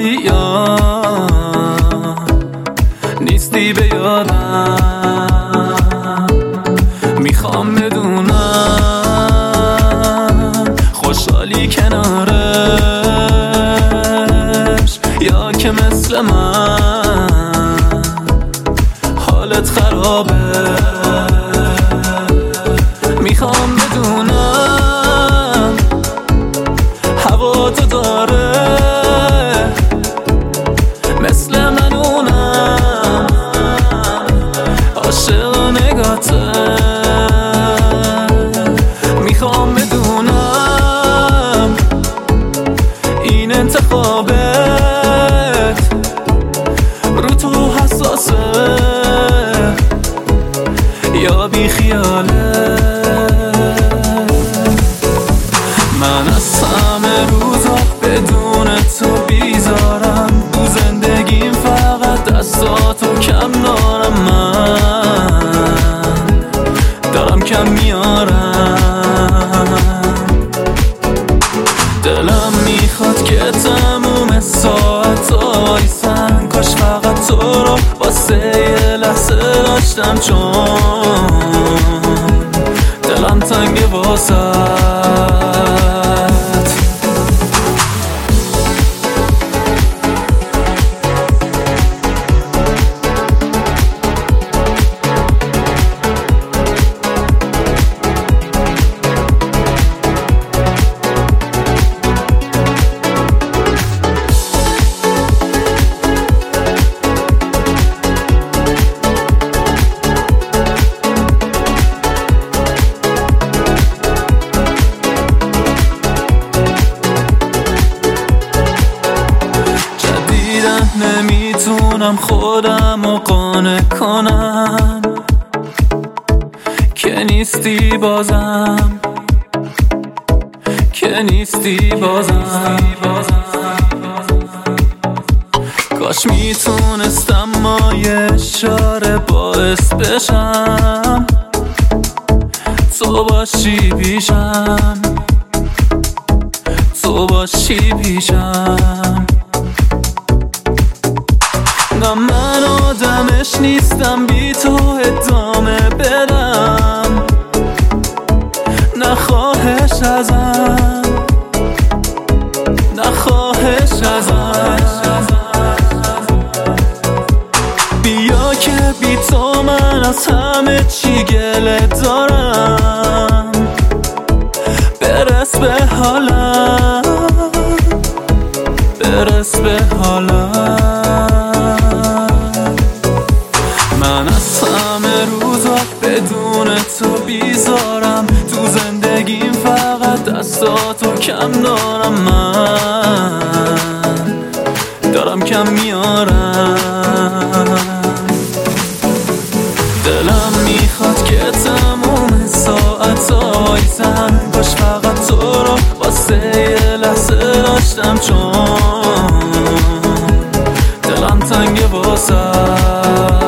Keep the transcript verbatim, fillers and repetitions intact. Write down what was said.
اومدی یا نیستی به یادم؟ میخوام بدونم خوشحالی کنارش یا که مثل من حالت خرابه. میخوام بدونم هوا تو داره مثل من اونم عاشق نگاته. میخوام بدونم این انتخابت رو تو حساسه یا بی خیاله. من از همه روزا بدون تو بیزارم، تو زندگیم فقط دستاتو کم دارم. من دارم کم میارم، دلم میخواد که تموم ساعت آیسن، کاش فقط تو رو واسه یه لحظه داشتم، چون دلم تنگ واسه نمیتونم خودم رو قانع کنم که نیستی بازم، که نیستی بازم. کاش میتونستم ما یه اشاره باعث بشم تو باشی پیشم، تو باشی پیشم. نه من آدمش نیستم بی تو ادامه بدم، نه خواهش ازم، نه خواهش ازم. بیا که بی تو من از همه چی گله دارم، برس به حالم، برس به حالم. من از همه روزا بدون تو بیزارم، تو زندگیم فقط دستاتو کم دارم. من دارم کم میارم، دلم میخواد که تموم ساعت آیسن، کاش فقط تو رو واسه یه لحظه داشتم، چون دلم تنگ واسه